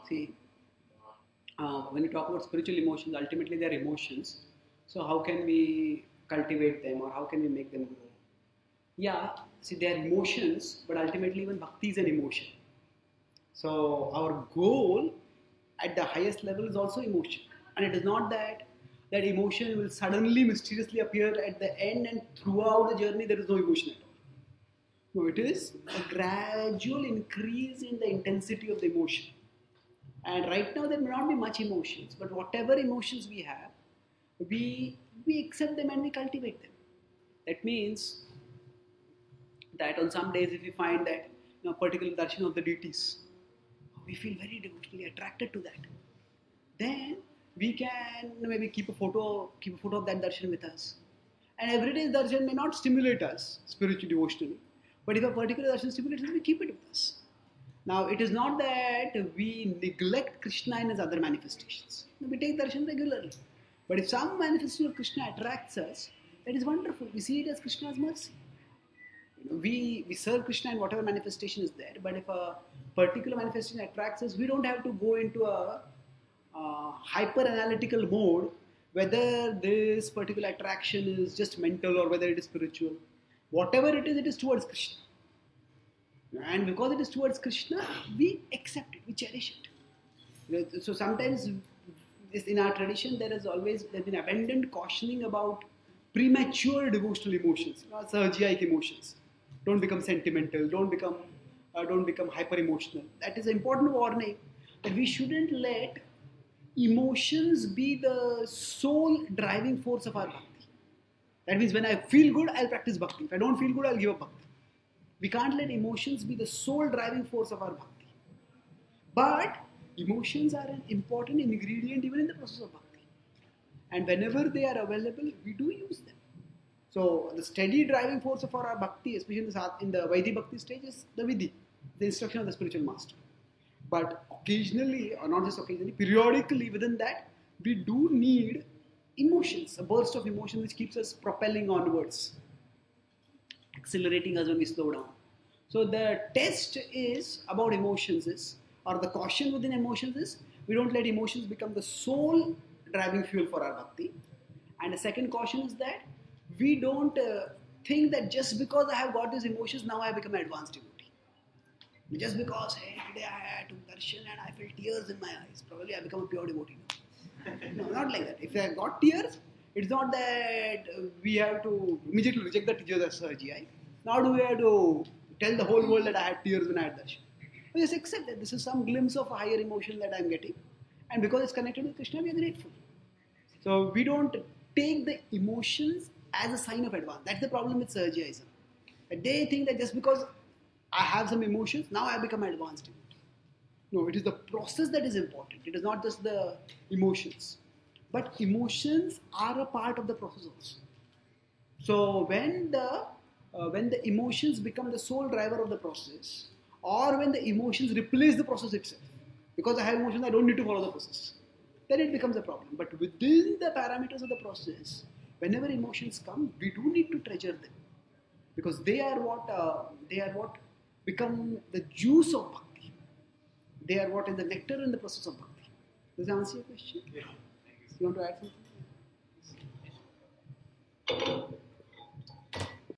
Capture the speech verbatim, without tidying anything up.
See, uh, when you talk about spiritual emotions, ultimately they are emotions. So how can we cultivate them or how can we make them grow? Yeah, see, they are emotions, but ultimately even bhakti is an emotion. So our goal at the highest level is also emotion, and it is not that that emotion will suddenly mysteriously appear at the end and throughout the journey there is no emotion at all. No, it is a gradual increase in the intensity of the emotion. And right now there may not be much emotions, but whatever emotions we have, we we accept them and we cultivate them. That means that on some days if we find that you know, particular darshan of the deities, we feel very devotionally attracted to that. Then we can maybe keep a photo, keep a photo of that darshan with us. And every day's darshan may not stimulate us spiritually, devotionally, but if a particular darshan stimulates us, we keep it with us. Now, it is not that we neglect Krishna in his other manifestations. We take darshan regularly. But if some manifestation of Krishna attracts us, that is wonderful. We see it as Krishna's mercy. You know, we, we serve Krishna in whatever manifestation is there, but if a particular manifestation attracts us, we don't have to go into a uh, hyper analytical mode whether this particular attraction is just mental or whether it is spiritual. Whatever it is, it is towards Krishna. And because it is towards Krishna, we accept it, we cherish it. So sometimes in our tradition, there has always there been abundant cautioning about premature devotional emotions, you know, sahajic emotions. Don't become sentimental. Don't become, uh, don't become hyper emotional. That is an important warning that we shouldn't let emotions be the sole driving force of our bhakti. That means when I feel good, I'll practice bhakti. If I don't feel good, I'll give up bhakti. We can't let emotions be the sole driving force of our bhakti. But emotions are an important ingredient even in the process of bhakti. And whenever they are available, we do use them. So the steady driving force of our bhakti, especially in the, in the Vaidhi Bhakti stage, is the Vidhi, the instruction of the spiritual master. But occasionally, or not just occasionally, periodically within that, we do need emotions, a burst of emotion which keeps us propelling onwards, accelerating us when we slow down. So the test is about emotions is, or the caution within emotions is, we don't let emotions become the sole driving fuel for our bhakti. And the second caution is that we don't uh, think that just because I have got these emotions, now I have become an advanced devotee. Just because, hey, today I had to darshan and I felt tears in my eyes, probably I become a pure devotee now. No, not like that. If I got tears, it's not that we have to immediately reject the tears as a G I. Now do we have to tell the whole world that I had tears when I had darshan? We just accept that this is some glimpse of a higher emotion that I'm getting. And because it's connected with Krishna, we are grateful. So we don't take the emotions as a sign of advance. That's the problem with Sahajiaism. They think that just because I have some emotions, now I become advanced. No, it is the process that is important. It is not just the emotions. But emotions are a part of the process also. So when the uh, when the emotions become the sole driver of the process, or when the emotions replace the process itself, because I have emotions, I don't need to follow the process, then it becomes a problem. But within the parameters of the process, whenever emotions come, we do need to treasure them, because they are what uh, they are what become the juice of bhakti. They are what is the nectar in the process of bhakti. Does that answer your question? Yeah. You want to add something?